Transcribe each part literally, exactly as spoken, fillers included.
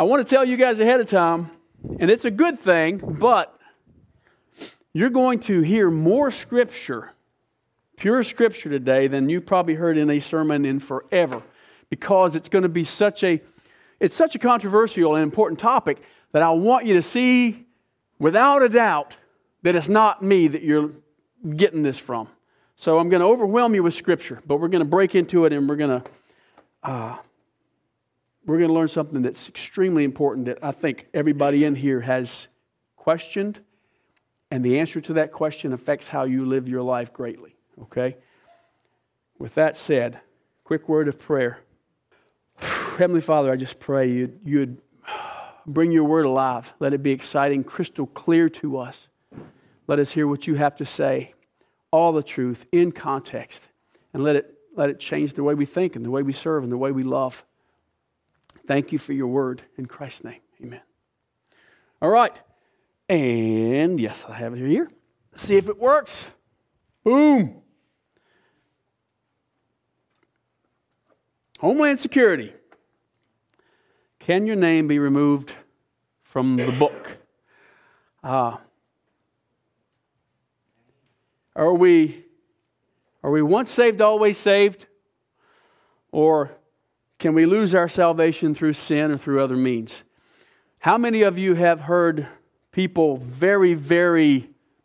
I want to tell you guys ahead of time, and it's a good thing, but you're going to hear more Scripture, pure Scripture today than you probably heard in a sermon in forever, because it's going to be such a, it's such a controversial and important topic that I want you to see without a doubt that it's not me that you're getting this from. So I'm going to overwhelm you with Scripture, but we're going to break into it and we're going to uh, we're going to learn something that's extremely important that I think everybody in here has questioned, and the answer to that question affects how you live your life greatly. Okay? With that said, quick word of prayer. Heavenly Father, I just pray you'd, you'd bring your word alive. Let it be exciting, crystal clear to us. Let us hear what you have to say, all the truth in context, and let it let it change the way we think and the way we serve and the way we love. Thank you for your word. In Christ's name, amen. All right. And yes, I have it here. Let's see if it works. Boom. Homeland Security. Can your name be removed from the book? Uh, are we are we once saved, always saved? Or can we lose our salvation through sin or through other means? How many of you have heard people very, very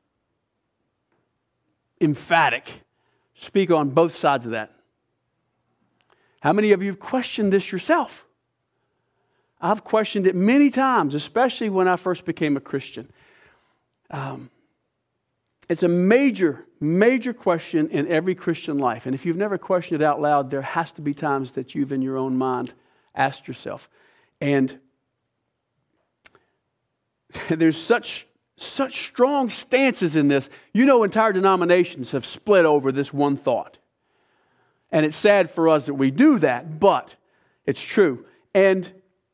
emphatic speak on both sides of that? How many of you have questioned this yourself? I've questioned it many times, especially when I first became a Christian. Um, it's a major, major question in every Christian life. And if you've never questioned it out loud, there has to be times that you've in your own mind asked yourself. And there's such, such strong stances in this. You know, entire denominations have split over this one thought. And it's sad for us that we do that, but it's true. And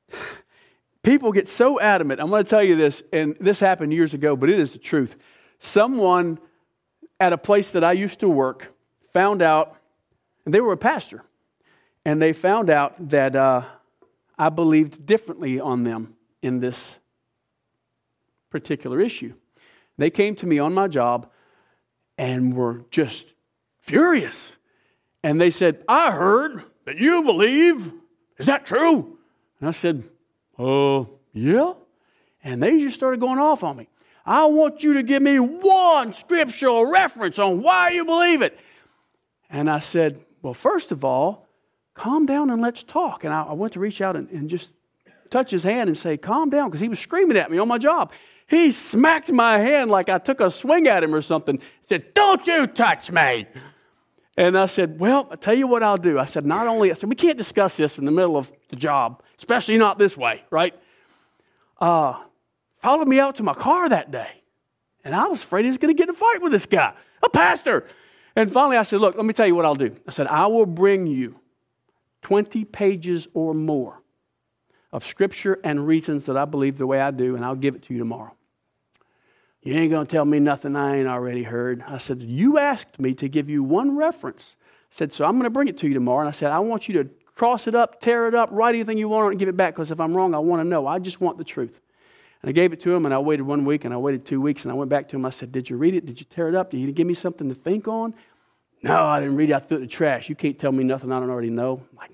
people get so adamant. I'm going to tell you this, and this happened years ago, but it is the truth. Someone at a place that I used to work found out, and they were a pastor, and they found out that uh, I believed differently on them in this particular issue. They came to me on my job and were just furious. And they said, I heard that you believe. Is that true? And I said, oh, uh, yeah. And they just started going off on me. I want you to give me one scriptural reference on why you believe it. And I said, well, first of all, calm down and let's talk. And I, I went to reach out and, and just touch his hand and say, calm down, because he was screaming at me on my job. He smacked my hand like I took a swing at him or something. He said, don't you touch me. And I said, well, I'll tell you what I'll do. I said, not only, I said, we can't discuss this in the middle of the job, especially not this way, right? Uh, followed me out to my car that day. And I was afraid he was going to get in a fight with this guy, a pastor. And finally I said, look, let me tell you what I'll do. I said, I will bring you twenty pages or more of scripture and reasons that I believe the way I do, and I'll give it to you tomorrow. You ain't going to tell me nothing I ain't already heard. I said, you asked me to give you one reference. I said, so I'm going to bring it to you tomorrow. And I said, I want you to cross it up, tear it up, write anything you want on it and give it back, because if I'm wrong, I want to know. I just want the truth. And I gave it to him, and I waited one week, and I waited two weeks, and I went back to him. I said, did you read it? Did you tear it up? Did you give me something to think on? No, I didn't read it. I threw it in the trash. You can't tell me nothing I don't already know. I'm like,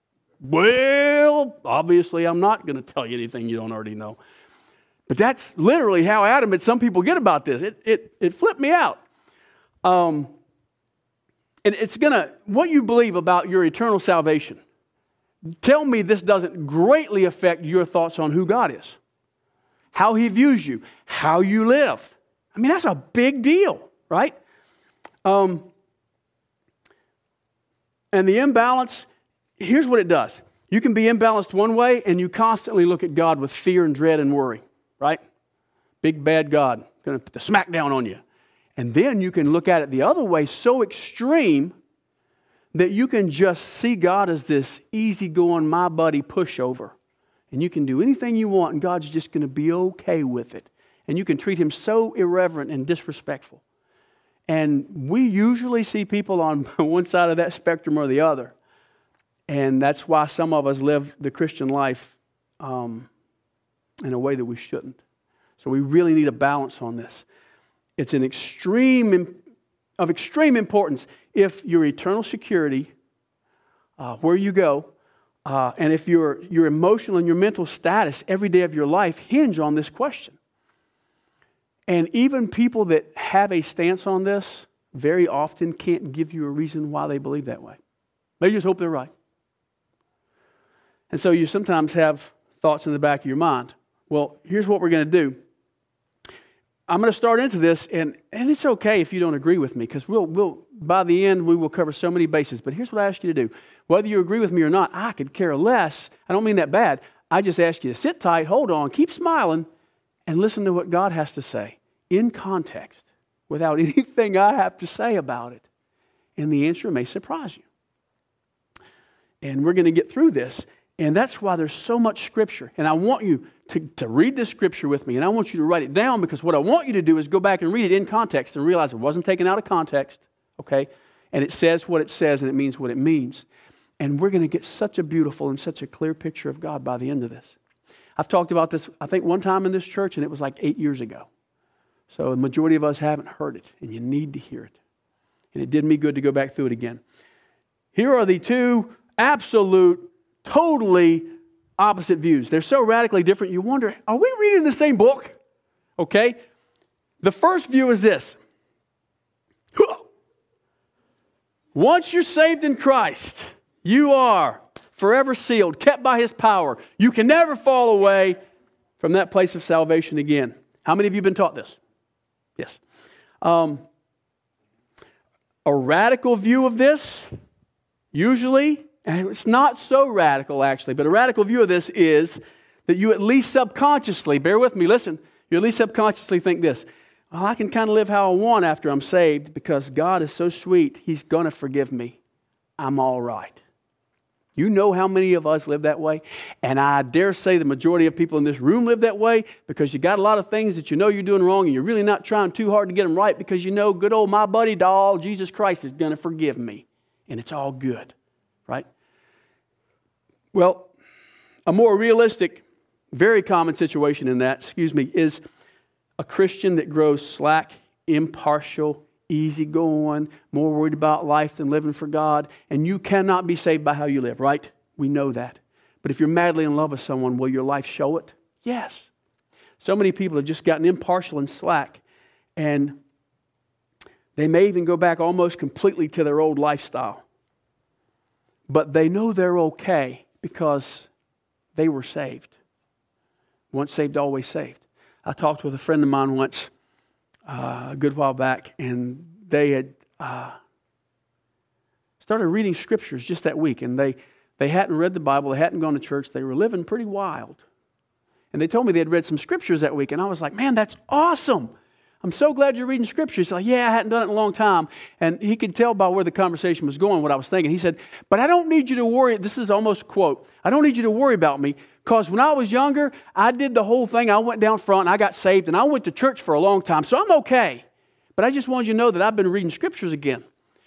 well, obviously I'm not going to tell you anything you don't already know. But that's literally how adamant some people get about this. It it it flipped me out. Um, and it's going to, what you believe about your eternal salvation, tell me this doesn't greatly affect your thoughts on who God is, how He views you, how you live. I mean, that's a big deal, right? Um, and the imbalance, here's what it does. You can be imbalanced one way, and you constantly look at God with fear and dread and worry, right? Big bad God, going to put the smack down on you. And then you can look at it the other way, so extreme that you can just see God as this easygoing, my buddy pushover. And you can do anything you want, and God's just going to be okay with it. And you can treat Him so irreverent and disrespectful. And we usually see people on one side of that spectrum or the other. And that's why some of us live the Christian life um, in a way that we shouldn't. So we really need a balance on this. It's an extreme, of extreme importance if your eternal security, uh, where you go, uh, and if your, your emotional and your mental status every day of your life hinge on this question. And even people that have a stance on this very often can't give you a reason why they believe that way. They just hope they're right. And so you sometimes have thoughts in the back of your mind. Well, here's what we're going to do. I'm going to start into this, and, and it's okay if you don't agree with me, because we'll, we'll, by the end, we will cover so many bases. But here's what I ask you to do. Whether you agree with me or not, I could care less. I don't mean that bad. I just ask you to sit tight, hold on, keep smiling, and listen to what God has to say in context, without anything I have to say about it. And the answer may surprise you. And we're going to get through this. And that's why there's so much Scripture. And I want you to, to read this Scripture with me. And I want you to write it down, because what I want you to do is go back and read it in context and realize it wasn't taken out of context. Okay? And it says what it says, and it means what it means. And we're going to get such a beautiful and such a clear picture of God by the end of this. I've talked about this, I think, one time in this church, and it was like eight years ago. So the majority of us haven't heard it, and you need to hear it. And it did me good to go back through it again. Here are the two absolute, totally opposite views. They're so radically different, you wonder, are we reading the same book? Okay? The first view is this. Once you're saved in Christ, you are forever sealed, kept by His power. You can never fall away from that place of salvation again. How many of you have been taught this? Yes. Um, a radical view of this, usually, and it's not so radical actually, but a radical view of this is that you at least subconsciously, bear with me, listen, you at least subconsciously think this, well, I can kind of live how I want after I'm saved because God is so sweet, He's going to forgive me. I'm all right. You know how many of us live that way? And I dare say the majority of people in this room live that way because you got a lot of things that you know you're doing wrong and you're really not trying too hard to get them right because you know good old my buddy doll, Jesus Christ, is going to forgive me. And it's all good, right? Well, a more realistic, very common situation in that, excuse me, is a Christian that grows slack, impartial, easygoing, more worried about life than living for God, and you cannot be saved by how you live, right? We know that. But if you're madly in love with someone, will your life show it? Yes. So many people have just gotten impartial and slack, and they may even go back almost completely to their old lifestyle. But they know they're okay because they were saved. Once saved, always saved. I talked with a friend of mine once, Uh, a good while back, and they had uh, started reading scriptures just that week, and they, they hadn't read the Bible, they hadn't gone to church, they were living pretty wild. And they told me they had read some scriptures that week, and I was like, man, that's awesome. I'm so glad you're reading scripture. He's like, yeah, I hadn't done it in a long time. And he could tell by where the conversation was going what I was thinking. He said, but I don't need you to worry. This is almost a quote. I don't need you to worry about me because when I was younger, I did the whole thing. I went down front and I got saved and I went to church for a long time. So I'm okay. But I just wanted you to know that I've been reading scriptures again.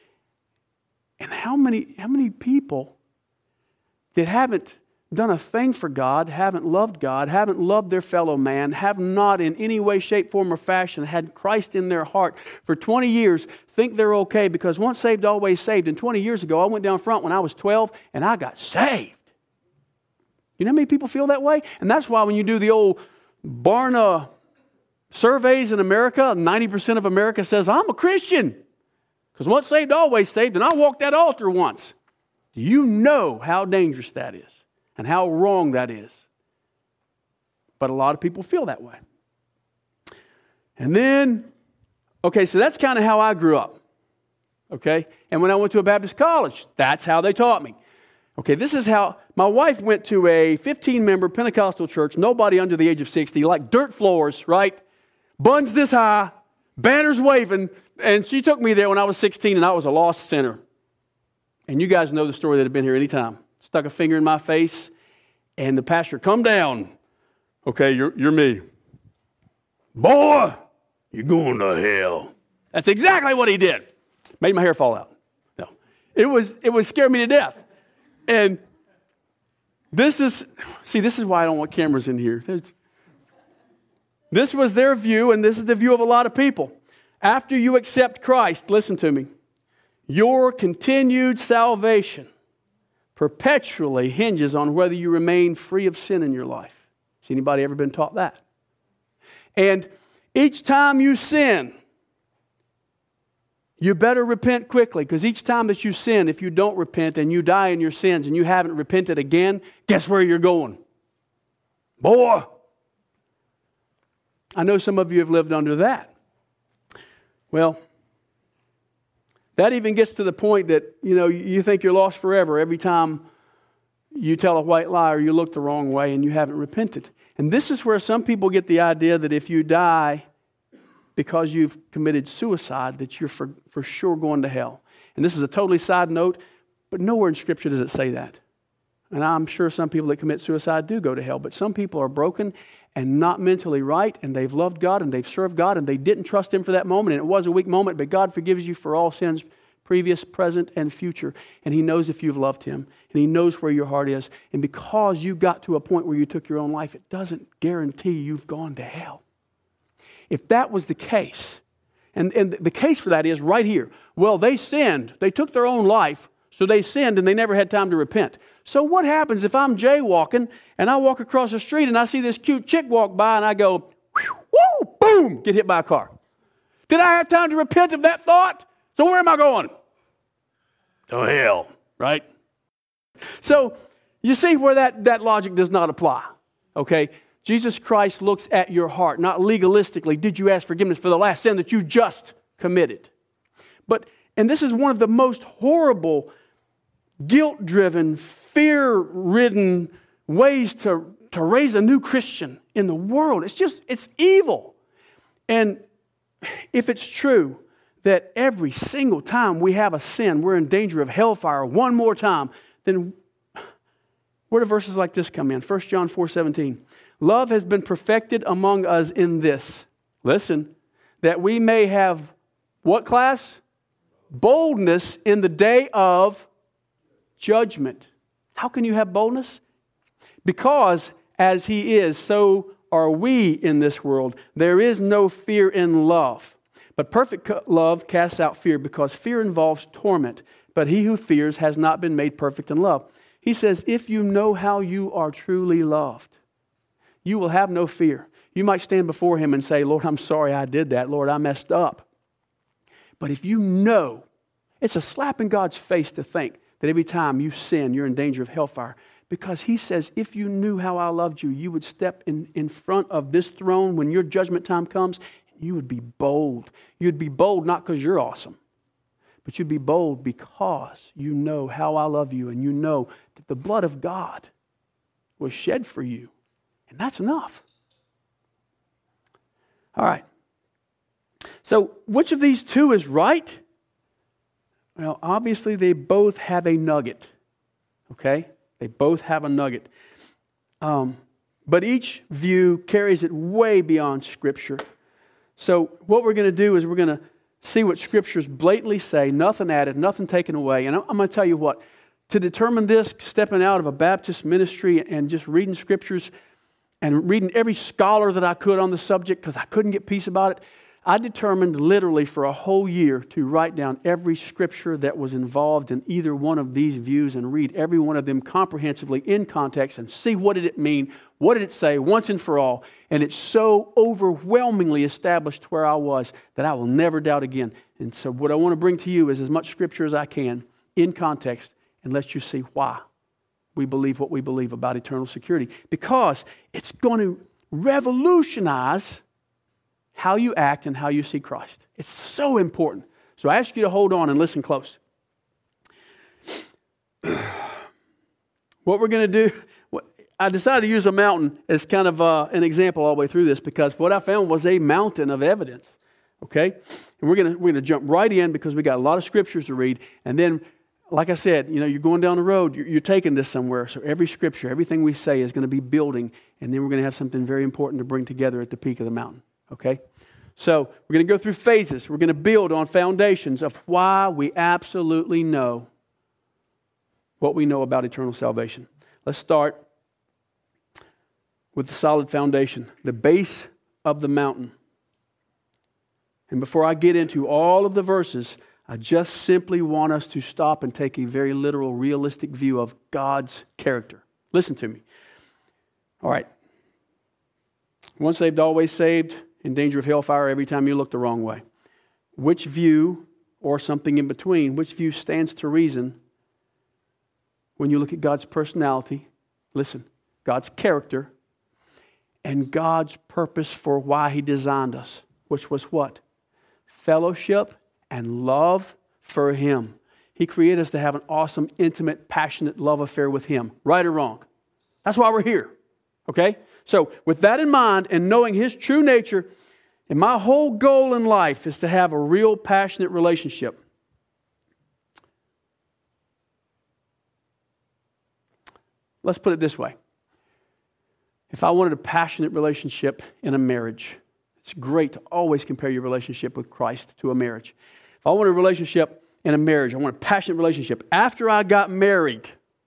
And how many, how many people that haven't done a thing for God, haven't loved God, haven't loved their fellow man, have not in any way, shape, form, or fashion had Christ in their heart for twenty years, think they're okay because once saved, always saved. And twenty years ago, I went down front when I was twelve and I got saved. You know how many people feel that way? And that's why when you do the old Barna surveys in America, ninety percent of America says, I'm a Christian. Because once saved, always saved. And I walked that altar once. Do you know how dangerous that is? And how wrong that is. But a lot of people feel that way. And then, okay, so that's kind of how I grew up. Okay? And when I went to a Baptist college, that's how they taught me. Okay, this is how, my wife went to a fifteen-member Pentecostal church, nobody under the age of sixty, like dirt floors, right? Buns this high, banners waving, and she took me there when I was sixteen and I was a lost sinner. And you guys know the story that have been here any time. Stuck a finger in my face, and the pastor, come down. Okay, you're, you're me. Boy, you're going to hell. That's exactly what he did. Made my hair fall out. No, it was it would scare me to death. And this is, see, this is why I don't want cameras in here. There's, This was their view, and this is the view of a lot of people. After you accept Christ, listen to me, your continued salvation perpetually hinges on whether you remain free of sin in your life. Has anybody ever been taught that? And each time you sin, you better repent quickly, because each time that you sin, if you don't repent and you die in your sins and you haven't repented again, guess where you're going? Boy! I know some of you have lived under that. Well, that even gets to the point that, you know, you think you're lost forever every time you tell a white lie or you look the wrong way and you haven't repented. And this is where some people get the idea that if you die because you've committed suicide, that you're for, for sure going to hell. And this is a totally side note, but nowhere in Scripture does it say that. And I'm sure some people that commit suicide do go to hell, but some people are broken and not mentally right, and they've loved God and they've served God and they didn't trust Him for that moment, and it was a weak moment, but God forgives you for all sins, previous, present, and future. And He knows if you've loved Him, and He knows where your heart is. And because you got to a point where you took your own life, it doesn't guarantee you've gone to hell. If that was the case, and, and the case for that is right here. Well, they sinned. They took their own life, so they sinned and they never had time to repent. So what happens if I'm jaywalking and I walk across the street and I see this cute chick walk by and I go, whoo, boom, get hit by a car? Did I have time to repent of that thought? So where am I going? To hell, right? So you see where that, that logic does not apply, okay? Jesus Christ looks at your heart, not legalistically. Did you ask forgiveness for the last sin that you just committed? But, and this is one of the most horrible, guilt-driven, fear-ridden ways to, to raise a new Christian in the world. It's just, it's evil. And if it's true that every single time we have a sin, we're in danger of hellfire one more time, then where do verses like this come in? First John four seventeen. Love has been perfected among us in this. Listen, that we may have what class? Boldness in the day of judgment. How can you have boldness? Because as He is, so are we in this world. There is no fear in love. But perfect love casts out fear, because fear involves torment. But he who fears has not been made perfect in love. He says, if you know how you are truly loved, you will have no fear. You might stand before Him and say, Lord, I'm sorry I did that. Lord, I messed up. But if you know, it's a slap in God's face to think that every time you sin, you're in danger of hellfire. Because He says, if you knew how I loved you, you would step in, in front of this throne when your judgment time comes, and you would be bold. You'd be bold not because you're awesome, but you'd be bold because you know how I love you, and you know that the blood of God was shed for you. And that's enough. All right. So which of these two is right? Well, obviously they both have a nugget. Okay? They both have a nugget. Um, but each view carries it way beyond Scripture. So what we're going to do is we're going to see what Scriptures blatantly say, nothing added, nothing taken away. And I'm going to tell you what, to determine this, stepping out of a Baptist ministry and just reading Scriptures and reading every scholar that I could on the subject because I couldn't get peace about it, I determined literally for a whole year to write down every Scripture that was involved in either one of these views and read every one of them comprehensively in context and see what did it mean, what did it say once and for all. And it's so overwhelmingly established where I was that I will never doubt again. And so what I want to bring to you is as much Scripture as I can in context and let you see why we believe what we believe about eternal security. Because it's going to revolutionize how you act and how you see Christ. It's so important. So I ask you to hold on and listen close. What we're going to do, I decided to use a mountain as kind of uh, an example all the way through this, because what I found was a mountain of evidence. Okay? And we're going to we're going to jump right in because we got a lot of Scriptures to read. And then, like I said, you know, you're going down the road, you're, you're taking this somewhere. So every Scripture, everything we say is going to be building. And then we're going to have something very important to bring together at the peak of the mountain. Okay? So we're going to go through phases. We're going to build on foundations of why we absolutely know what we know about eternal salvation. Let's start with the solid foundation, the base of the mountain. And before I get into all of the verses, I just simply want us to stop and take a very literal, realistic view of God's character. Listen to me. All right. Once saved, always saved, in danger of hellfire every time you look the wrong way. Which view, or something in between, which view stands to reason when you look at God's personality, listen, God's character, and God's purpose for why He designed us, which was what? Fellowship and love for Him. He created us to have an awesome, intimate, passionate love affair with Him. Right or wrong? That's why we're here. Okay? So, with that in mind and knowing His true nature, and my whole goal in life is to have a real, passionate relationship. Let's put it this way. If I wanted a passionate relationship in a marriage, it's great to always compare your relationship with Christ to a marriage. If I wanted a relationship in a marriage, I want a passionate relationship. After I got married,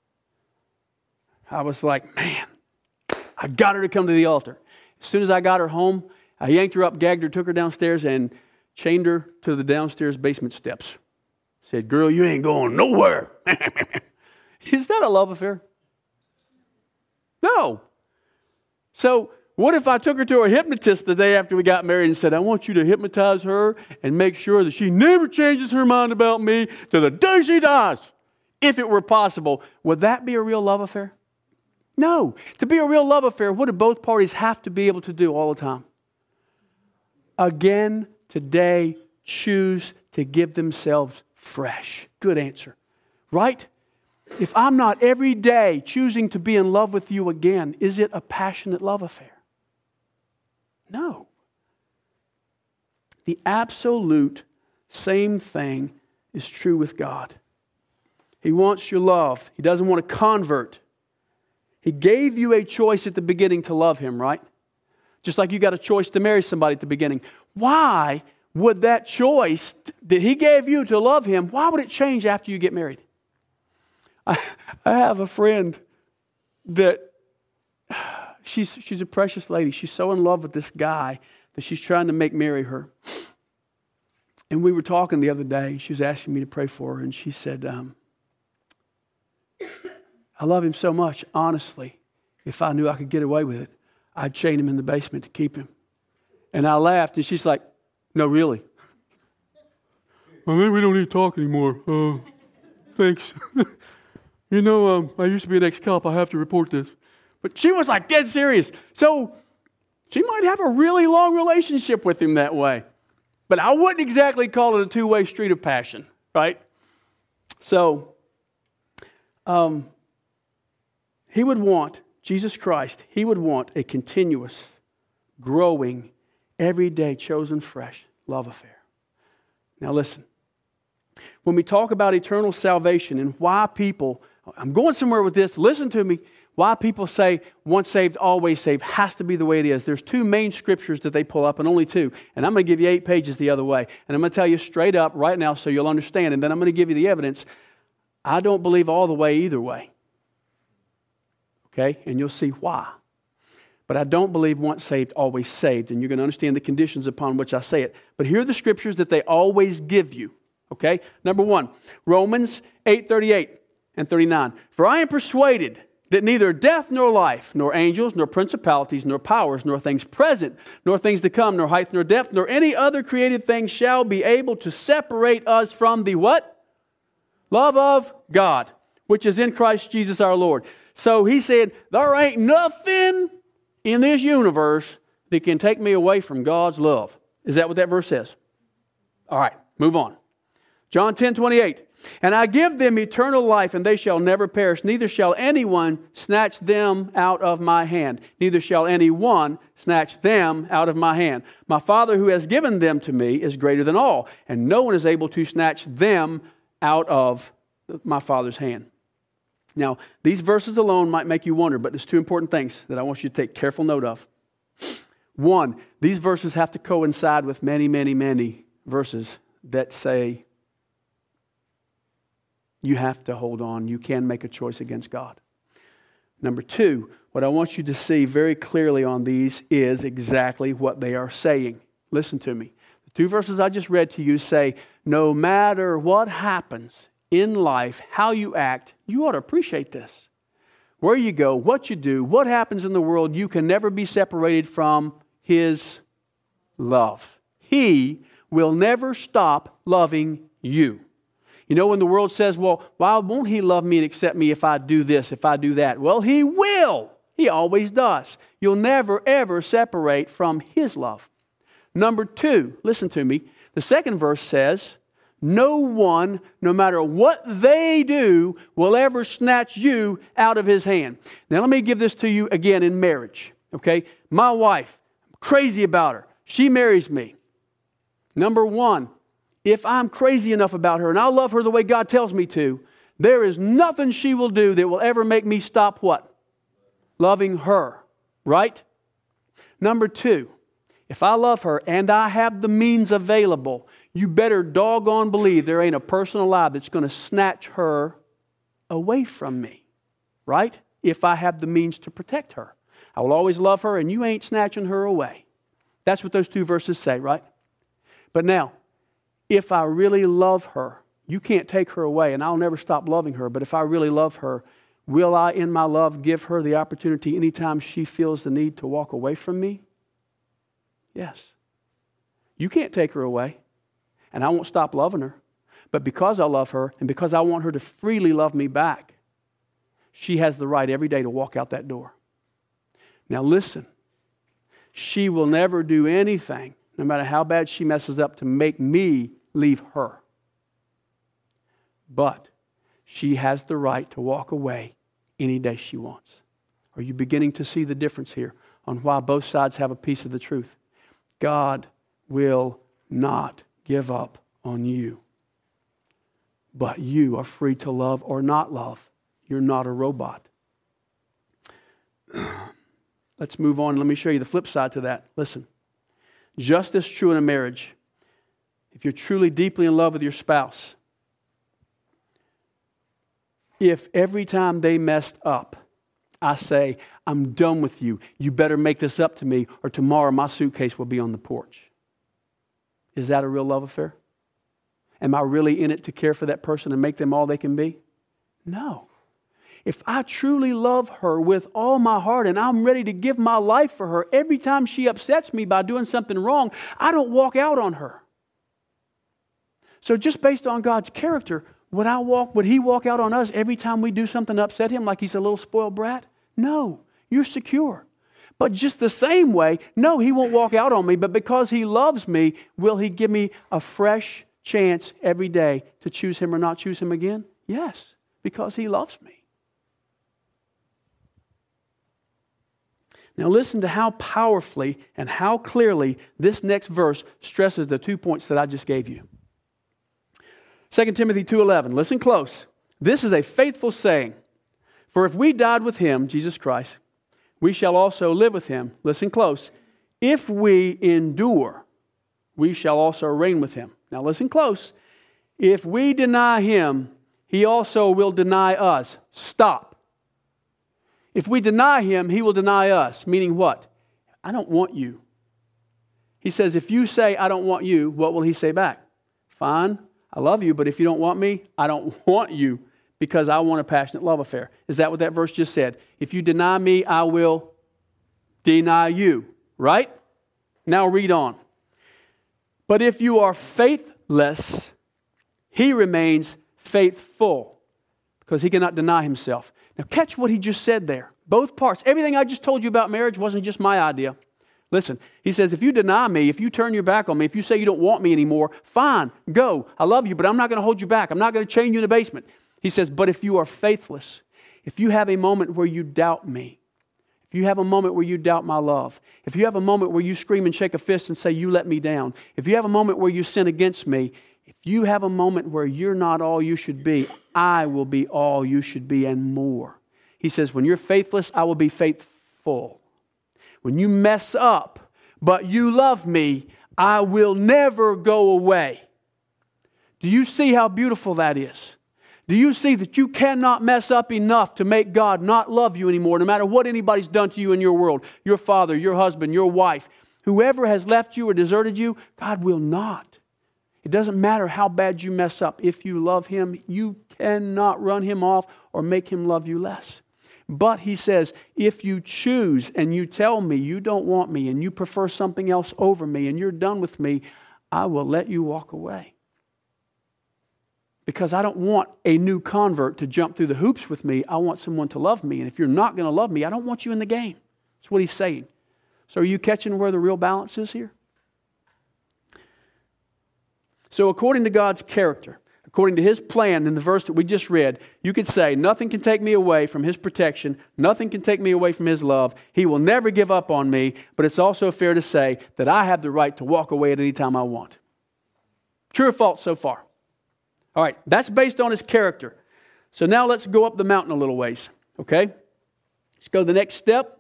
I was like, man, I got her to come to the altar. As soon as I got her home, I yanked her up, gagged her, took her downstairs, and chained her to the downstairs basement steps. Said, girl, you ain't going nowhere. Is that a love affair? No. So what if I took her to a hypnotist the day after we got married and said, I want you to hypnotize her and make sure that she never changes her mind about me to the day she dies? If it were possible, would that be a real love affair? No. To be a real love affair, what do both parties have to be able to do all the time? Again, today, choose to give themselves fresh. Good answer. Right? If I'm not every day choosing to be in love with you again, is it a passionate love affair? No. The absolute same thing is true with God. He wants your love. He doesn't want a convert. He gave you a choice at the beginning to love Him, right? Just like you got a choice to marry somebody at the beginning. Why would that choice that He gave you to love Him, why would it change after you get married? I, I have a friend that she's she's a precious lady. She's so in love with this guy that she's trying to make marry her. And we were talking the other day. She was asking me to pray for her, and she said, um, I love him so much, honestly. If I knew I could get away with it, I'd chain him in the basement to keep him. And I laughed, and she's like, no, really? Well, maybe we don't need to talk anymore. Uh, thanks. You know, um, I used to be an ex-cop. I have to report this. But she was like dead serious. So she might have a really long relationship with him that way. But I wouldn't exactly call it a two-way street of passion, right? So um, he would want, Jesus Christ, He would want a continuous, growing, everyday, chosen fresh love affair. Now listen. When we talk about eternal salvation and why people, I'm going somewhere with this, listen to me, why people say once saved, always saved has to be the way it is. There's two main scriptures that they pull up, and only two. And I'm going to give you eight pages the other way. And I'm going to tell you straight up right now so you'll understand. And then I'm going to give you the evidence. I don't believe all the way either way. Okay? And you'll see why. But I don't believe once saved, always saved. And you're going to understand the conditions upon which I say it. But here are the scriptures that they always give you. Okay? Number one, Romans eight thirty-eight and thirty-nine. For I am persuaded that neither death nor life, nor angels, nor principalities, nor powers, nor things present, nor things to come, nor height, nor depth, nor any other created thing shall be able to separate us from the what? Love of God, which is in Christ Jesus our Lord. So he said, there ain't nothing in this universe that can take me away from God's love. Is that what that verse says? All right, move on. John ten twenty-eight. And I give them eternal life, and they shall never perish. Neither shall anyone snatch them out of my hand. Neither shall anyone snatch them out of my hand. My Father who has given them to me is greater than all, and no one is able to snatch them out of my Father's hand. Now, these verses alone might make you wonder, but there's two important things that I want you to take careful note of. One, these verses have to coincide with many, many, many verses that say, you have to hold on. You can make a choice against God. Number two, what I want you to see very clearly on these is exactly what they are saying. Listen to me. The two verses I just read to you say, no matter what happens in life, how you act, you ought to appreciate this. Where you go, what you do, what happens in the world, you can never be separated from His love. He will never stop loving you. You know, when the world says, well, why won't He love me and accept me if I do this, if I do that? Well, He will. He always does. You'll never, ever separate from His love. Number two, listen to me. The second verse says, no one, no matter what they do, will ever snatch you out of His hand. Now, let me give this to you again in marriage, okay? My wife, I'm crazy about her. She marries me. Number one, if I'm crazy enough about her and I love her the way God tells me to, there is nothing she will do that will ever make me stop what? Loving her, right? Number two, if I love her and I have the means available, you better doggone believe there ain't a person alive that's going to snatch her away from me, right? If I have the means to protect her. I will always love her and you ain't snatching her away. That's what those two verses say, right? But now, if I really love her, you can't take her away and I'll never stop loving her. But if I really love her, will I in my love give her the opportunity anytime she feels the need to walk away from me? Yes. You can't take her away. And I won't stop loving her. But because I love her and because I want her to freely love me back, she has the right every day to walk out that door. Now listen, she will never do anything, no matter how bad she messes up, to make me leave her. But she has the right to walk away any day she wants. Are you beginning to see the difference here on why both sides have a piece of the truth? God will not give up on you. But you are free to love or not love. You're not a robot. Let's move on. Let me show you the flip side to that. Listen. Just as true in a marriage. If you're truly deeply in love with your spouse, if every time they messed up, I say, I'm done with you. You better make this up to me or tomorrow my suitcase will be on the porch. Is that a real love affair? Am I really in it to care for that person and make them all they can be? No. If I truly love her with all my heart and I'm ready to give my life for her, every time she upsets me by doing something wrong, I don't walk out on her. So just based on God's character, would I walk, would He walk out on us every time we do something to upset Him like He's a little spoiled brat? No, you're secure. But just the same way, no, He won't walk out on me, but because He loves me, will He give me a fresh chance every day to choose Him or not choose Him again? Yes, because He loves me. Now listen to how powerfully and how clearly this next verse stresses the two points that I just gave you. Second Timothy two eleven, listen close. This is a faithful saying. For if we died with Him, Jesus Christ, we shall also live with Him. Listen close. If we endure, we shall also reign with Him. Now listen close. If we deny Him, He also will deny us. Stop. If we deny Him, He will deny us. Meaning what? I don't want you. He says, if you say, I don't want you, what will He say back? Fine, I love you, but if you don't want me, I don't want you because I want a passionate love affair. Is that what that verse just said? If you deny me, I will deny you. Right? Now read on. But if you are faithless, He remains faithful because He cannot deny Himself. Now catch what He just said there. Both parts. Everything I just told you about marriage wasn't just my idea. Listen, He says, if you deny me, if you turn your back on me, if you say you don't want me anymore, fine, go. I love you, but I'm not going to hold you back. I'm not going to chain you in the basement. He says, but if you are faithless, if you have a moment where you doubt me, if you have a moment where you doubt my love, if you have a moment where you scream and shake a fist and say, you let me down, if you have a moment where you sin against me, if you have a moment where you're not all you should be, I will be all you should be and more. He says, when you're faithless, I will be faithful. When you mess up, but you love me, I will never go away. Do you see how beautiful that is? Do you see that you cannot mess up enough to make God not love you anymore, no matter what anybody's done to you in your world? Your father, your husband, your wife, whoever has left you or deserted you, God will not. It doesn't matter how bad you mess up. If you love Him, you cannot run Him off or make Him love you less. But He says, if you choose and you tell me you don't want me and you prefer something else over me and you're done with me, I will let you walk away. Because I don't want a new convert to jump through the hoops with me. I want someone to love me. And if you're not going to love me, I don't want you in the game. That's what He's saying. So are you catching where the real balance is here? So according to God's character, according to His plan in the verse that we just read, you could say, nothing can take me away from His protection. Nothing can take me away from His love. He will never give up on me. But it's also fair to say that I have the right to walk away at any time I want. True or false so far? All right, that's based on His character. So now let's go up the mountain a little ways, okay? Let's go to the next step.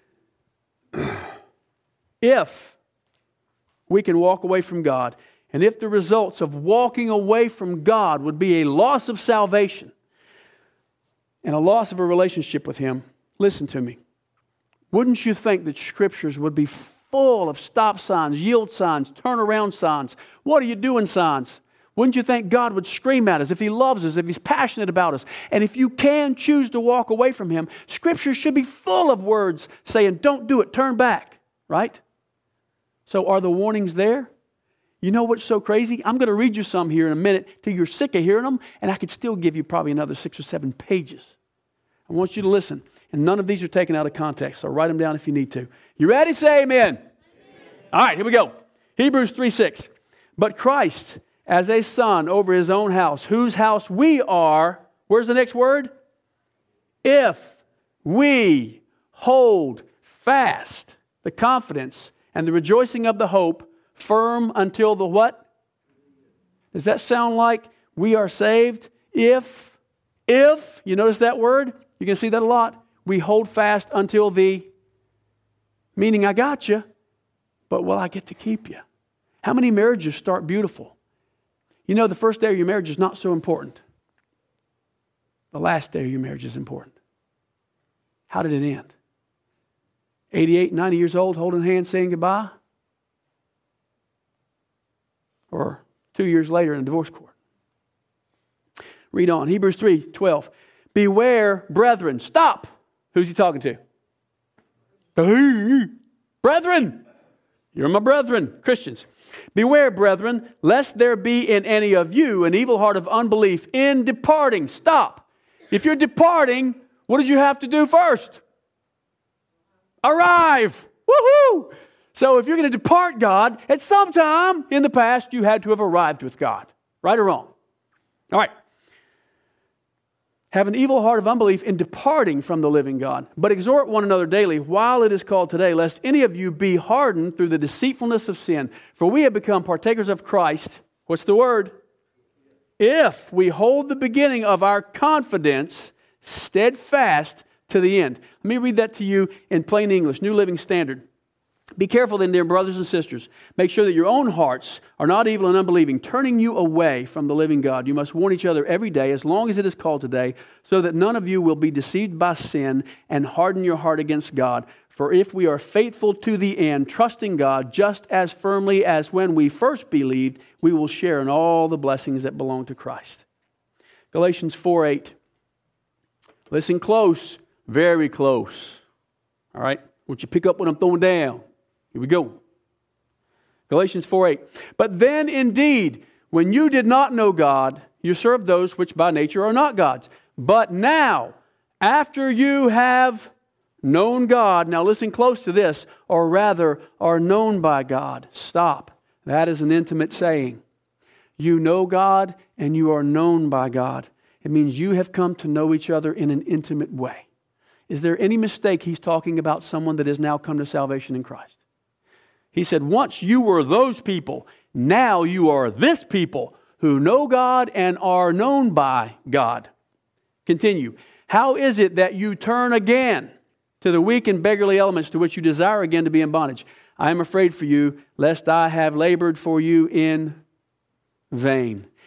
If we can walk away from God, and if the results of walking away from God would be a loss of salvation and a loss of a relationship with Him, listen to me. Wouldn't you think that Scriptures would be full of stop signs, yield signs, turn around signs, what are you doing signs? Wouldn't you think God would scream at us if He loves us, if He's passionate about us? And if you can choose to walk away from Him, Scripture should be full of words saying, don't do it, turn back, right? So are the warnings there? You know what's so crazy? I'm going to read you some here in a minute till you're sick of hearing them, and I could still give you probably another six or seven pages. I want you to listen. And none of these are taken out of context, so write them down if you need to. You ready? Say amen. Amen. All right, here we go. Hebrews three six. But Christ, as a son over His own house, whose house we are, where's the next word? If we hold fast the confidence and the rejoicing of the hope firm until the what? Does that sound like we are saved? If, if, you notice that word? You can see that a lot. We hold fast until the, meaning I got you, but will I get to keep you? How many marriages start beautiful? You know, the first day of your marriage is not so important. The last day of your marriage is important. How did it end? eighty-eight, ninety years old, holding hands, saying goodbye? Or two years later in a divorce court? Read on. Hebrews three twelve. Beware, brethren. Stop. Who's he talking to? Brethren. You're my brethren, Christians. Beware, brethren, lest there be in any of you an evil heart of unbelief in departing. Stop. If you're departing, what did you have to do first? Arrive. Woohoo! So if you're going to depart God, at some time in the past, you had to have arrived with God. Right or wrong? All right. Have an evil heart of unbelief in departing from the living God. But exhort one another daily while it is called today, lest any of you be hardened through the deceitfulness of sin. For we have become partakers of Christ. What's the word? If we hold the beginning of our confidence steadfast to the end. Let me read that to you in plain English, New Living Standard. Be careful then, dear brothers and sisters. Make sure that your own hearts are not evil and unbelieving, turning you away from the living God. You must warn each other every day, as long as it is called today, so that none of you will be deceived by sin and harden your heart against God. For if we are faithful to the end, trusting God just as firmly as when we first believed, we will share in all the blessings that belong to Christ. Galatians four eight. Listen close, very close. All right? Won't you pick up what I'm throwing down? Here we go. Galatians four eight. But then indeed, when you did not know God, you served those which by nature are not gods. But now, after you have known God, now listen close to this, or rather are known by God. Stop. That is an intimate saying. You know God and you are known by God. It means you have come to know each other in an intimate way. Is there any mistake he's talking about someone that has now come to salvation in Christ? He said, once you were those people, now you are this people who know God and are known by God. Continue. How is it that you turn again to the weak and beggarly elements to which you desire again to be in bondage? I am afraid for you, lest I have labored for you in vain.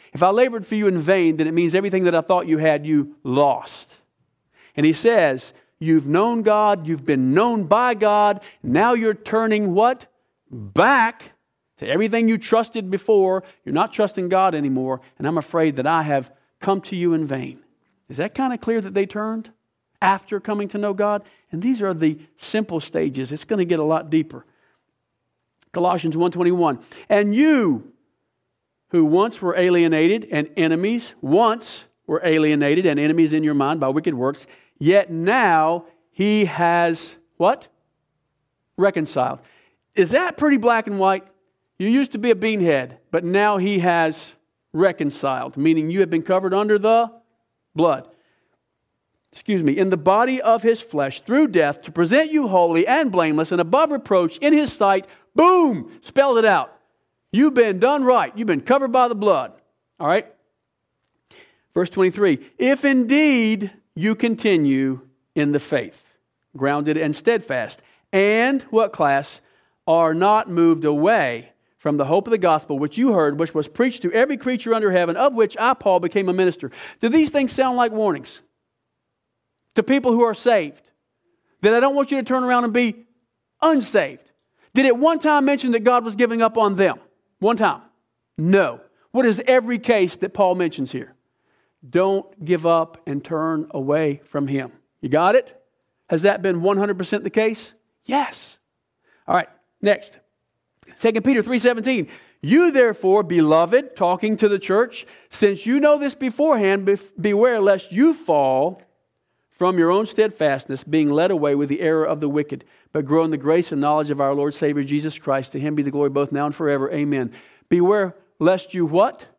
If I labored for you in vain, then it means everything that I thought you had, you lost. And he says, you've known God, you've been known by God, now you're turning what? Back to everything you trusted before. You're not trusting God anymore, and I'm afraid that I have come to you in vain. Is that kind of clear that they turned after coming to know God? And these are the simple stages. It's going to get a lot deeper. Colossians one twenty-one, and you who once were alienated and enemies, once were alienated and enemies in your mind by wicked works, yet now he has what? Reconciled. Is that pretty black and white? You used to be a beanhead, but now he has reconciled, meaning you have been covered under the blood. Excuse me, in the body of his flesh through death to present you holy and blameless and above reproach in his sight. Boom! Spelled it out. You've been done right. You've been covered by the blood. All right? Verse twenty-three. If indeed you continue in the faith, grounded and steadfast, and what class? Are not moved away from the hope of the gospel which you heard, which was preached to every creature under heaven, of which I, Paul, became a minister. Do these things sound like warnings to people who are saved? That I don't want you to turn around and be unsaved. Did it one time mention that God was giving up on them? One time? No. What is every case that Paul mentions here? Don't give up and turn away from him. You got it? Has that been one hundred percent the case? Yes. All right, next. Second Peter three seventeen. You therefore, beloved, talking to the church, since you know this beforehand, beware lest you fall from your own steadfastness, being led away with the error of the wicked, but grow in the grace and knowledge of our Lord Savior Jesus Christ. To him be the glory both now and forever. Amen. Beware lest you what?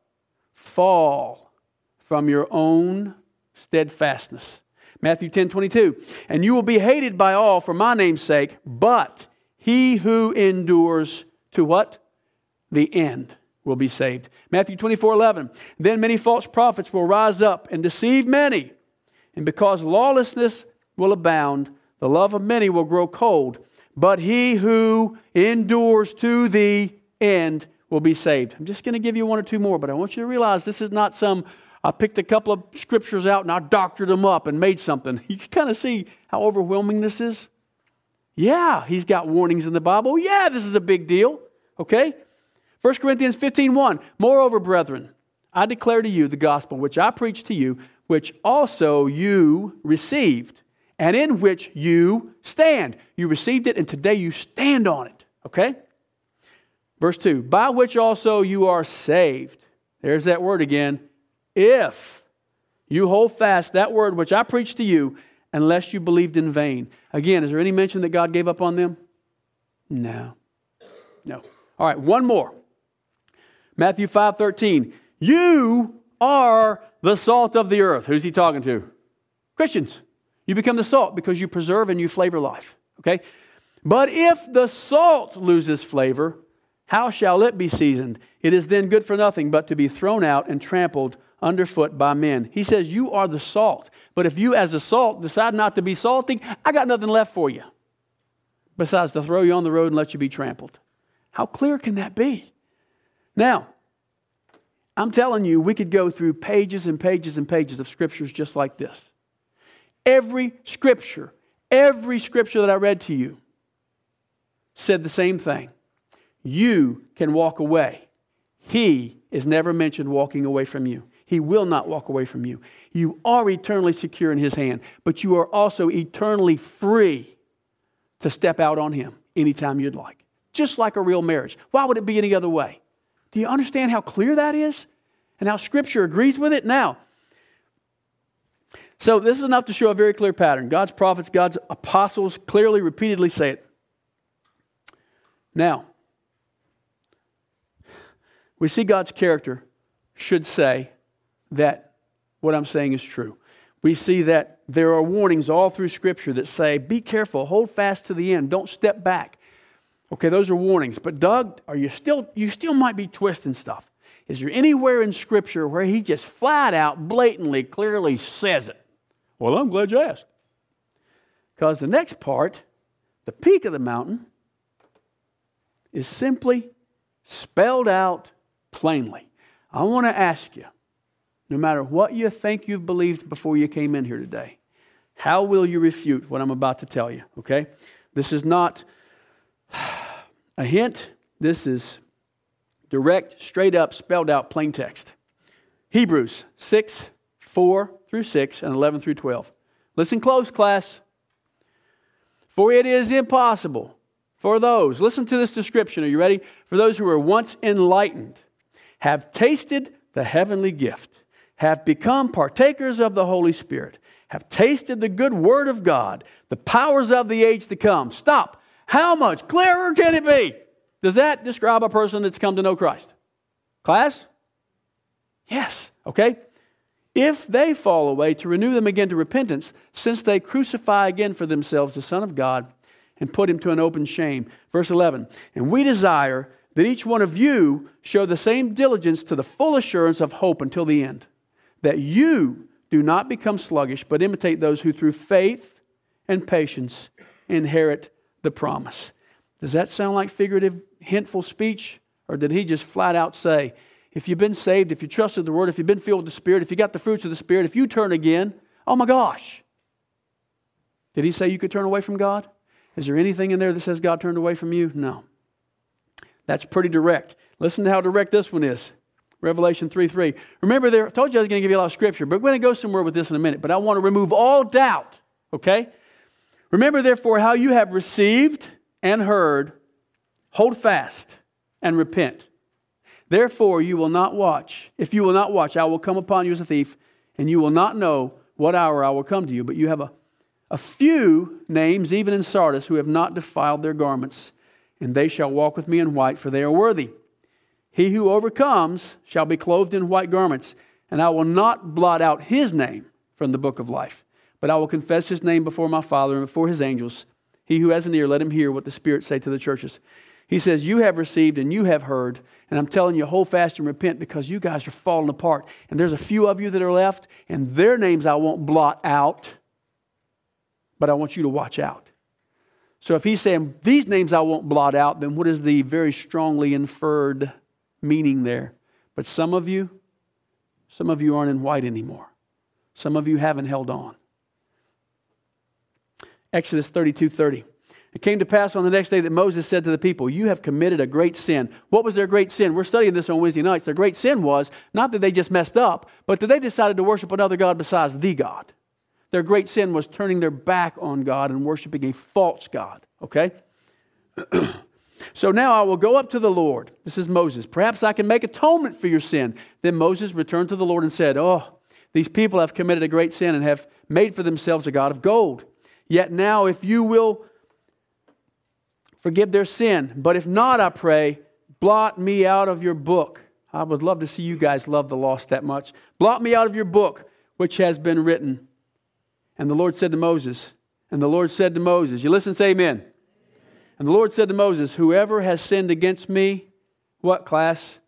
Fall from your own steadfastness. Matthew ten twenty-two. And you will be hated by all for my name's sake, but he who endures to what? The end will be saved. Matthew twenty-four eleven. Then many false prophets will rise up and deceive many. And because lawlessness will abound, the love of many will grow cold. But he who endures to the end will be saved. I'm just going to give you one or two more, but I want you to realize this is not some, I picked a couple of scriptures out and I doctored them up and made something. You can kind of see how overwhelming this is. Yeah, he's got warnings in the Bible. Yeah, this is a big deal. Okay? First Corinthians fifteen one. Moreover, brethren, I declare to you the gospel which I preached to you, which also you received, and in which you stand. You received it, and today you stand on it. Okay? Verse two. By which also you are saved. There's that word again. If you hold fast that word which I preached to you, unless you believed in vain. Again, is there any mention that God gave up on them? No. No. All right, one more. Matthew five thirteen. You are the salt of the earth. Who's he talking to? Christians. You become the salt because you preserve and you flavor life. Okay? But if the salt loses flavor, how shall it be seasoned? It is then good for nothing but to be thrown out and trampled underfoot by men. He says you are the salt. But if you as a salt decide not to be salty, I got nothing left for you besides to throw you on the road and let you be trampled. How clear can that be? Now, I'm telling you, we could go through pages and pages and pages of scriptures just like this. Every scripture, every scripture that I read to you said the same thing. You can walk away. He is never mentioned walking away from you. He will not walk away from you. You are eternally secure in his hand, but you are also eternally free to step out on him anytime you'd like. Just like a real marriage. Why would it be any other way? Do you understand how clear that is? And how Scripture agrees with it? Now, so this is enough to show a very clear pattern. God's prophets, God's apostles clearly, repeatedly say it. Now, we see God's character should say that what I'm saying is true. We see that there are warnings all through Scripture that say, be careful, hold fast to the end, don't step back. Okay, those are warnings. But Doug, are you still, you still might be twisting stuff. Is there anywhere in Scripture where he just flat out, blatantly, clearly says it? Well, I'm glad you asked. Because the next part, the peak of the mountain, is simply spelled out plainly. I want to ask you, no matter what you think you've believed before you came in here today, how will you refute what I'm about to tell you? Okay? This is not a hint. This is direct, straight up, spelled out, plain text. Hebrews six, four through six, and eleven through twelve. Listen close, class. For it is impossible for those, listen to this description, are you ready? For those who were once enlightened, have tasted the heavenly gift, have become partakers of the Holy Spirit, have tasted the good word of God, the powers of the age to come. Stop. How much clearer can it be? Does that describe a person that's come to know Christ? Class? Yes. Okay. If they fall away, to renew them again to repentance, since they crucify again for themselves the Son of God and put him to an open shame. Verse eleven, and we desire that each one of you show the same diligence to the full assurance of hope until the end, that you do not become sluggish, but imitate those who through faith and patience inherit the promise. Does that sound like figurative, hintful speech? Or did he just flat out say, if you've been saved, if you trusted the Word, if you've been filled with the Spirit, if you got the fruits of the Spirit, if you turn again, oh my gosh. Did he say you could turn away from God? Is there anything in there that says God turned away from you? No. That's pretty direct. Listen to how direct this one is. Revelation three three. Remember there, I told you I was going to give you a lot of scripture, but we're going to go somewhere with this in a minute. But I want to remove all doubt, okay? Remember therefore how you have received and heard, hold fast and repent. Therefore you will not watch. If you will not watch, I will come upon you as a thief, and you will not know what hour I will come to you. But you have a, a few names, even in Sardis, who have not defiled their garments, and they shall walk with me in white, for they are worthy. He who overcomes shall be clothed in white garments, and I will not blot out his name from the book of life, but I will confess his name before my Father and before his angels. He who has an ear, let him hear what the Spirit say to the churches. He says, you have received and you have heard, and I'm telling you, hold fast and repent, because you guys are falling apart. And there's a few of you that are left, and their names I won't blot out, but I want you to watch out. So if he's saying, these names I won't blot out, then what is the very strongly inferred meaning there? But some of you, some of you aren't in white anymore. Some of you haven't held on. Exodus thirty-two thirty. It came to pass on the next day that Moses said to the people, you have committed a great sin. What was their great sin? We're studying this on Wednesday nights. Their great sin was not that they just messed up, but that they decided to worship another God besides the God. Their great sin was turning their back on God and worshiping a false God. Okay? So now I will go up to the Lord. This is Moses. Perhaps I can make atonement for your sin. Then Moses returned to the Lord and said, oh, these people have committed a great sin and have made for themselves a god of gold. Yet now if you will forgive their sin, but if not, I pray, blot me out of your book. I would love to see you guys love the lost that much. Blot me out of your book, which has been written. And the Lord said to Moses, and the Lord said to Moses, you listen, say amen. And the Lord said to Moses, whoever has sinned against me, what class?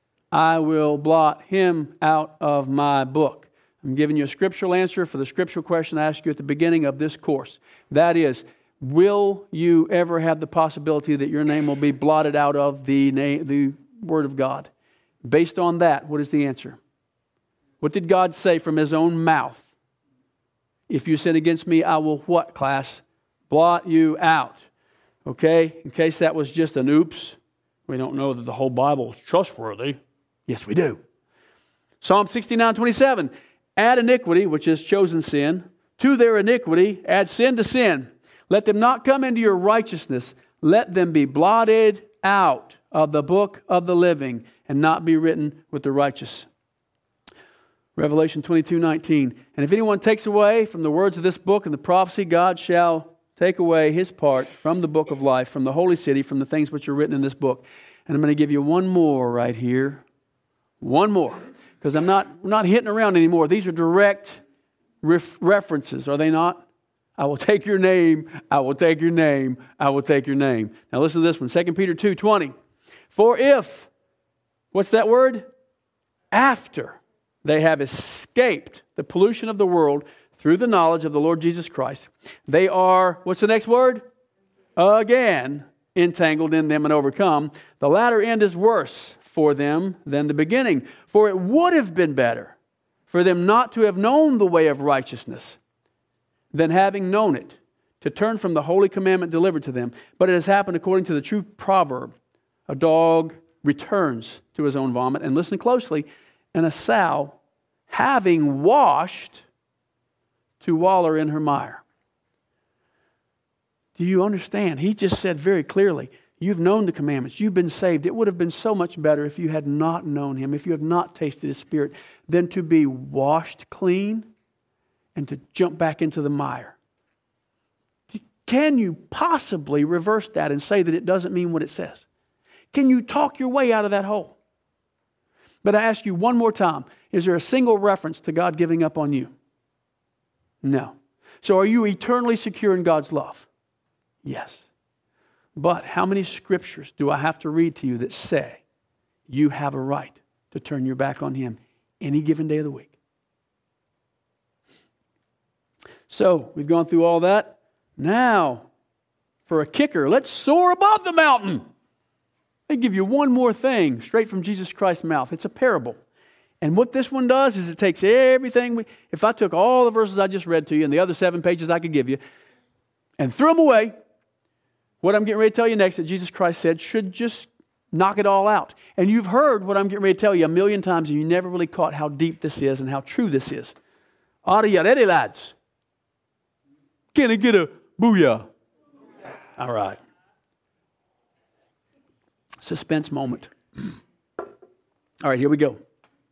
I will blot him out of my book. I'm giving you a scriptural answer for the scriptural question I asked you at the beginning of this course. That is, will you ever have the possibility that your name will be blotted out of the name, the Word of God? Based on that, what is the answer? What did God say from His own mouth? If you sin against me, I will what, class? Blot you out. Okay? In case that was just an oops. We don't know that the whole Bible is trustworthy. Yes, we do. Psalm sixty-nine twenty-seven. Add iniquity, which is chosen sin, to their iniquity. Add sin to sin. Let them not come into your righteousness. Let them be blotted out of the book of the living and not be written with the righteous. Revelation twenty-two nineteen. And if anyone takes away from the words of this book and the prophecy, God shall take away his part from the book of life, from the holy city, from the things which are written in this book. And I'm going to give you one more right here. One more. Because I'm not, I'm not hitting around anymore. These are direct ref- references, are they not? I will take your name, I will take your name, I will take your name. Now listen to this one, Second Peter two twenty. For if, what's that word? After they have escaped the pollution of the world through the knowledge of the Lord Jesus Christ, they are, what's the next word? Again, entangled in them and overcome. The latter end is worse. for them than the beginning. For it would have been better for them not to have known the way of righteousness than having known it, to turn from the holy commandment delivered to them. But it has happened according to the true proverb. A dog returns to his own vomit. And listen closely. And a sow, having washed, to waller in her mire. Do you understand? He just said very clearly, you've known the commandments. You've been saved. It would have been so much better if you had not known Him, if you have not tasted His Spirit, than to be washed clean and to jump back into the mire. Can you possibly reverse that and say that it doesn't mean what it says? Can you talk your way out of that hole? But I ask you one more time, is there a single reference to God giving up on you? No. So are you eternally secure in God's love? Yes. But how many scriptures do I have to read to you that say you have a right to turn your back on Him any given day of the week? So, we've gone through all that. Now, for a kicker, let's soar above the mountain. They give you one more thing straight from Jesus Christ's mouth. It's a parable. And what this one does is it takes everything. We, if I took all the verses I just read to you and the other seven pages I could give you and threw them away, what I'm getting ready to tell you next that Jesus Christ said should just knock it all out. And you've heard what I'm getting ready to tell you a million times and you never really caught how deep this is and how true this is. Are you ready, lads? Can I get a booyah? All right. Suspense moment. All right, here we go.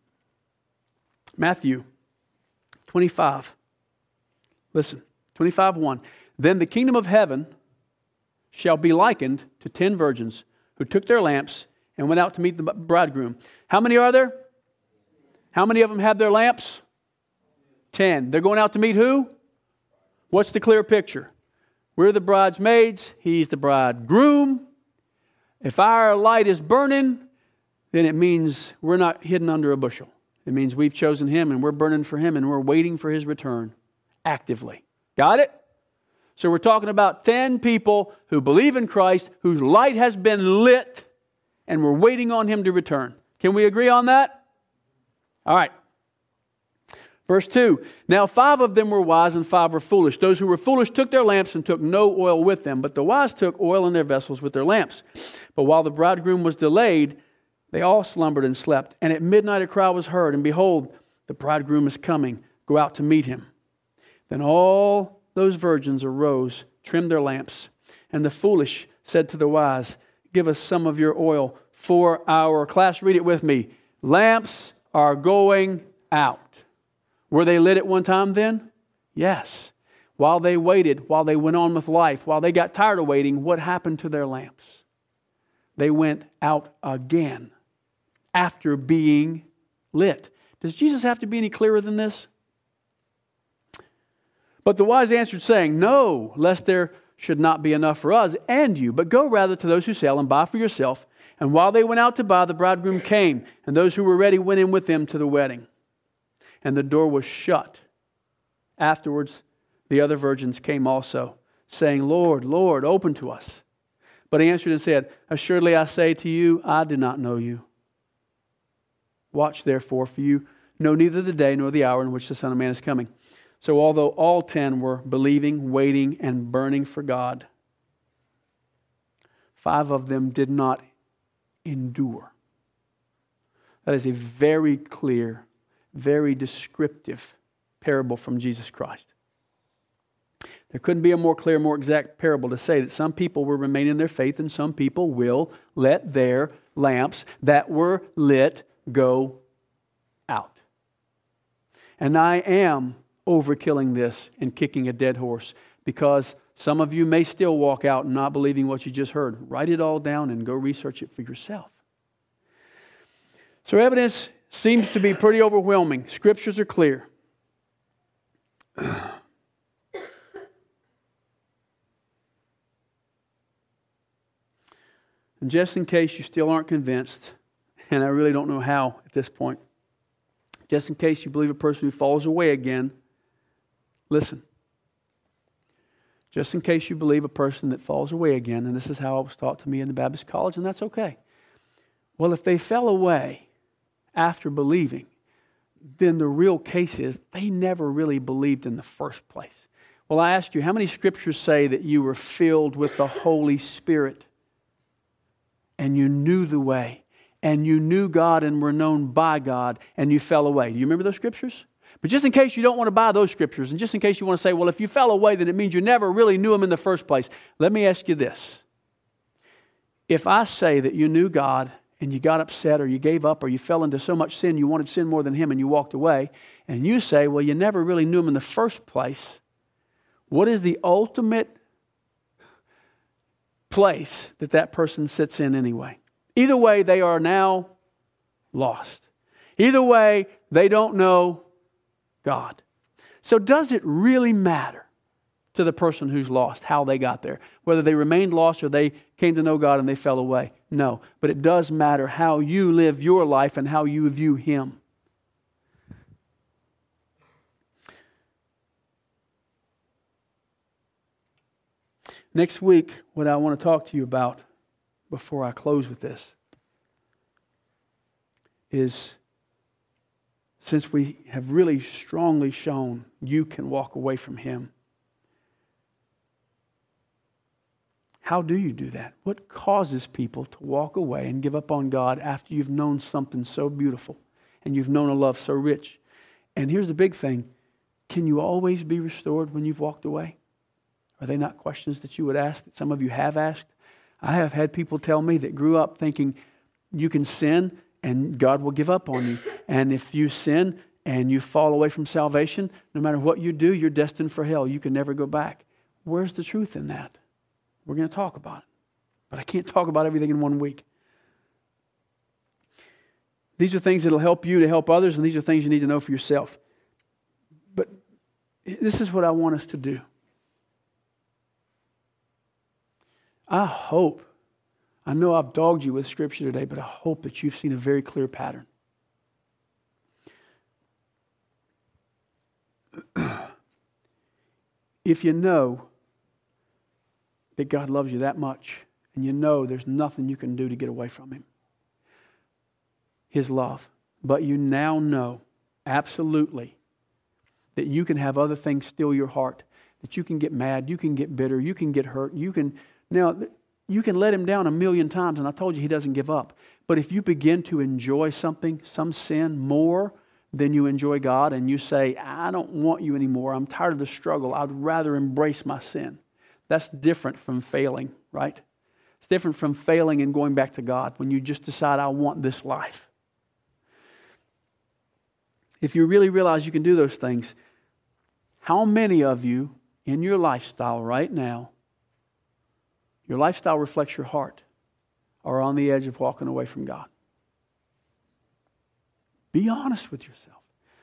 Matthew twenty-five. Listen, twenty-five one. Then the kingdom of heaven shall be likened to ten virgins who took their lamps and went out to meet the bridegroom. How many are there? How many of them have their lamps? Ten. They're going out to meet who? What's the clear picture? We're the bridesmaids. He's the bridegroom. If our light is burning, then it means we're not hidden under a bushel. It means we've chosen Him and we're burning for Him and we're waiting for His return actively. Got it? So we're talking about ten people who believe in Christ, whose light has been lit, and we're waiting on Him to return. Can we agree on that? All right. Verse two, now five of them were wise and five were foolish. Those who were foolish took their lamps and took no oil with them, but the wise took oil in their vessels with their lamps. But while the bridegroom was delayed, they all slumbered and slept. And at midnight a cry was heard, and behold, the bridegroom is coming. Go out to meet him. Then all those virgins arose, trimmed their lamps. And the foolish said to the wise, give us some of your oil for our, class, read it with me, lamps are going out. Were they lit at one time then? Yes. While they waited, while they went on with life, while they got tired of waiting, what happened to their lamps? They went out again after being lit. Does Jesus have to be any clearer than this? But the wise answered, saying, no, lest there should not be enough for us and you, but go rather to those who sell and buy for yourself. And while they went out to buy, the bridegroom came, and those who were ready went in with him to the wedding. And the door was shut. Afterwards, the other virgins came also, saying, Lord, Lord, open to us. But he answered and said, assuredly I say to you, I do not know you. Watch therefore, for you know neither the day nor the hour in which the Son of Man is coming. So although all ten were believing, waiting, and burning for God, five of them did not endure. That is a very clear, very descriptive parable from Jesus Christ. There couldn't be a more clear, more exact parable to say that some people will remain in their faith and some people will let their lamps that were lit go out. And I am overkilling this and kicking a dead horse because some of you may still walk out and not believing what you just heard. Write it all down and go research it for yourself. So evidence seems to be pretty overwhelming. Scriptures are clear. And just in case you still aren't convinced, and I really don't know how at this point, just in case you believe a person who falls away again, listen. Just in case you believe a person that falls away again, and this is how it was taught to me in the Baptist college, and that's okay. Well, if they fell away after believing, then the real case is they never really believed in the first place. Well, I ask you, how many scriptures say that you were filled with the Holy Spirit and you knew the way and you knew God and were known by God and you fell away? Do you remember those scriptures? But just in case you don't want to buy those scriptures, and just in case you want to say, well, if you fell away, then it means you never really knew Him in the first place. Let me ask you this. If I say that you knew God and you got upset or you gave up or you fell into so much sin, you wanted sin more than Him and you walked away, and you say, well, you never really knew Him in the first place, what is the ultimate place that that person sits in anyway? Either way, they are now lost. Either way, they don't know God. So does it really matter to the person who's lost how they got there? Whether they remained lost or they came to know God and they fell away? No. But it does matter how you live your life and how you view Him. Next week, what I want to talk to you about before I close with this is, since we have really strongly shown you can walk away from Him, how do you do that? What causes people to walk away and give up on God after you've known something so beautiful and you've known a love so rich? And here's the big thing. Can you always be restored when you've walked away? Are they not questions that you would ask, that some of you have asked? I have had people tell me that grew up thinking you can sin and God will give up on you. And if you sin and you fall away from salvation, no matter what you do, you're destined for hell. You can never go back. Where's the truth in that? We're going to talk about it. But I can't talk about everything in one week. These are things that will help you to help others, and these are things you need to know for yourself. But this is what I want us to do. I hope, I know I've dogged you with Scripture today, but I hope that you've seen a very clear pattern. If you know that God loves you that much, and you know there's nothing you can do to get away from Him, His love, but you now know absolutely that you can have other things steal your heart, that you can get mad, you can get bitter, you can get hurt, you can... Now, you can let Him down a million times, and I told you He doesn't give up. But if you begin to enjoy something, some sin, more than you enjoy God, and you say, I don't want you anymore, I'm tired of the struggle, I'd rather embrace my sin. That's different from failing, right? It's different from failing and going back to God when you just decide, I want this life. If you really realize you can do those things, how many of you in your lifestyle right now, your lifestyle reflects your heart, are on the edge of walking away from God? Be honest with yourself.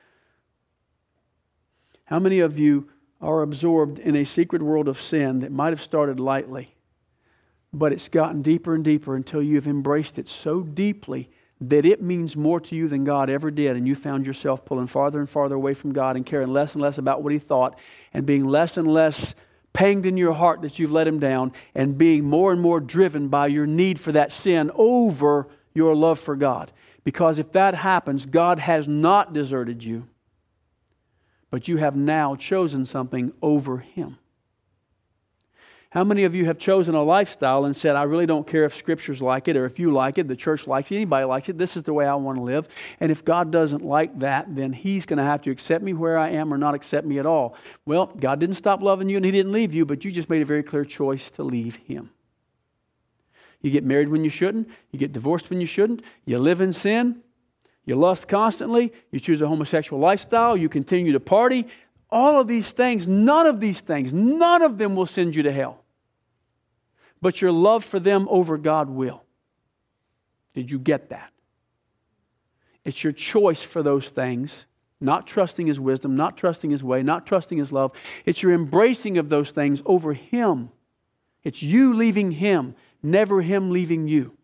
How many of you are absorbed in a secret world of sin that might have started lightly, but it's gotten deeper and deeper until you've embraced it so deeply that it means more to you than God ever did, and you found yourself pulling farther and farther away from God and caring less and less about what He thought and being less and less panged in your heart that you've let Him down, and being more and more driven by your need for that sin over your love for God. Because if that happens, God has not deserted you, but you have now chosen something over Him. How many of you have chosen a lifestyle and said, I really don't care if Scripture's like it, or if you like it, the church likes it, anybody likes it, this is the way I want to live. And if God doesn't like that, then He's going to have to accept me where I am or not accept me at all. Well, God didn't stop loving you and He didn't leave you, but you just made a very clear choice to leave Him. You get married when you shouldn't. You get divorced when you shouldn't. You live in sin. You lust constantly. You choose a homosexual lifestyle. You continue to party. All of these things, none of these things, none of them will send you to hell. But your love for them over God will. Did you get that? It's your choice for those things, not trusting His wisdom, not trusting His way, not trusting His love. It's your embracing of those things over Him. It's you leaving Him, never Him leaving you.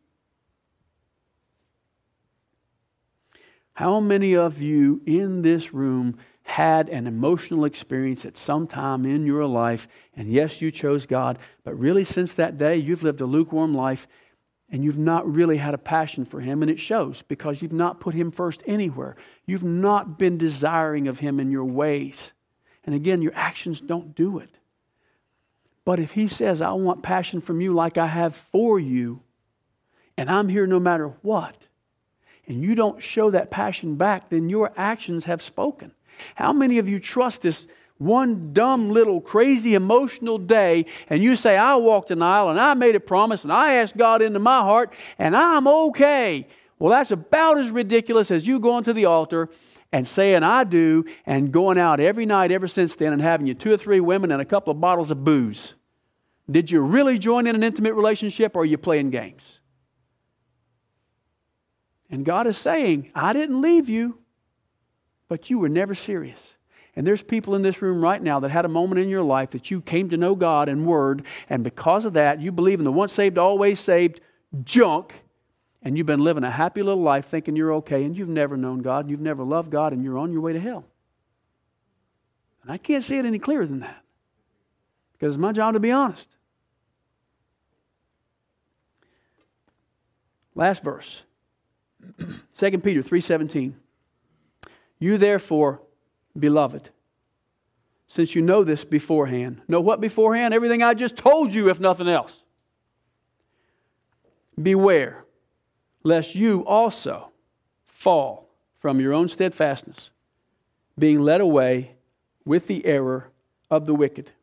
How many of you in this room had an emotional experience at some time in your life, and yes, you chose God, but really since that day, you've lived a lukewarm life, And you've not really had a passion for Him, and it shows because you've not put Him first anywhere. You've not been desiring of Him in your ways. And again, your actions don't do it. But if He says, I want passion from you like I have for you, and I'm here no matter what, and you don't show that passion back, then your actions have spoken. How many of you trust this one dumb little crazy emotional day and you say, I walked an aisle and I made a promise and I asked God into my heart and I'm okay? Well, that's about as ridiculous as you going to the altar and saying I do and going out every night ever since then and having you two or three women and a couple of bottles of booze. Did you really join in an intimate relationship or are you playing games? And God is saying, I didn't leave you, but you were never serious. And there's people in this room right now that had a moment in your life that you came to know God and Word, and because of that, you believe in the once saved, always saved junk, and you've been living a happy little life thinking you're okay, and you've never known God, and you've never loved God, and you're on your way to hell. And I can't say it any clearer than that, because it's my job to be honest. Last verse. Second Peter three seventeen. You therefore, beloved, since you know this beforehand. Know what beforehand? Everything I just told you, if nothing else. Beware, lest you also fall from your own steadfastness, being led away with the error of the wicked.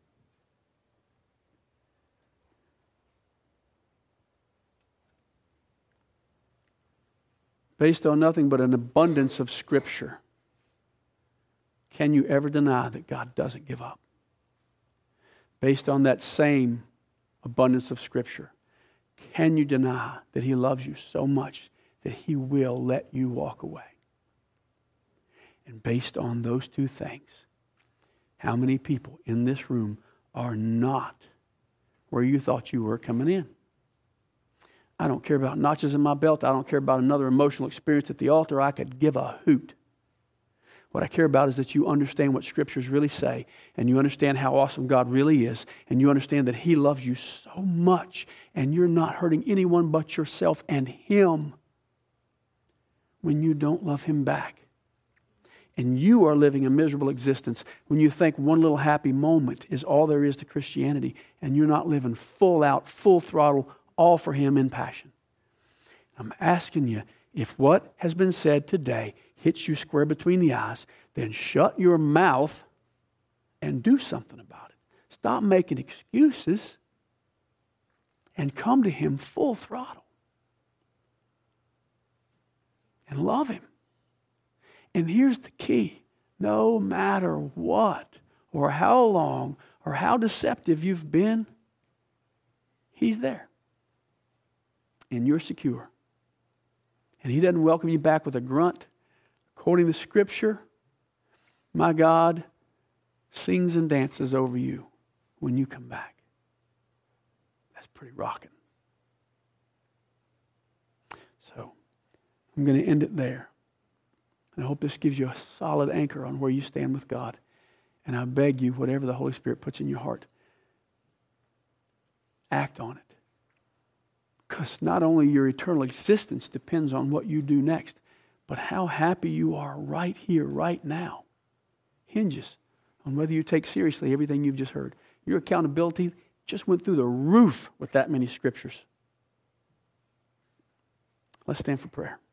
Based on nothing but an abundance of Scripture, can you ever deny that God doesn't give up? Based on that same abundance of Scripture, can you deny that He loves you so much that He will let you walk away? And based on those two things, how many people in this room are not where you thought you were coming in? I don't care about notches in my belt. I don't care about another emotional experience at the altar. I could give a hoot. What I care about is that you understand what Scriptures really say, and you understand how awesome God really is, and you understand that He loves you so much, and you're not hurting anyone but yourself and Him when you don't love Him back. And you are living a miserable existence when you think one little happy moment is all there is to Christianity, and you're not living full out, full throttle, all for Him in passion. I'm asking you, if what has been said today hits you square between the eyes, then shut your mouth and do something about it. Stop making excuses and come to Him full throttle. And love Him. And here's the key. No matter what or how long or how deceptive you've been, He's there. And you're secure. And He doesn't welcome you back with a grunt. According to Scripture, my God sings and dances over you when you come back. That's pretty rocking. So, I'm going to end it there. And I hope this gives you a solid anchor on where you stand with God. And I beg you, whatever the Holy Spirit puts in your heart, act on it. Because not only your eternal existence depends on what you do next, but how happy you are right here, right now, hinges on whether you take seriously everything you've just heard. Your accountability just went through the roof with that many Scriptures. Let's stand for prayer.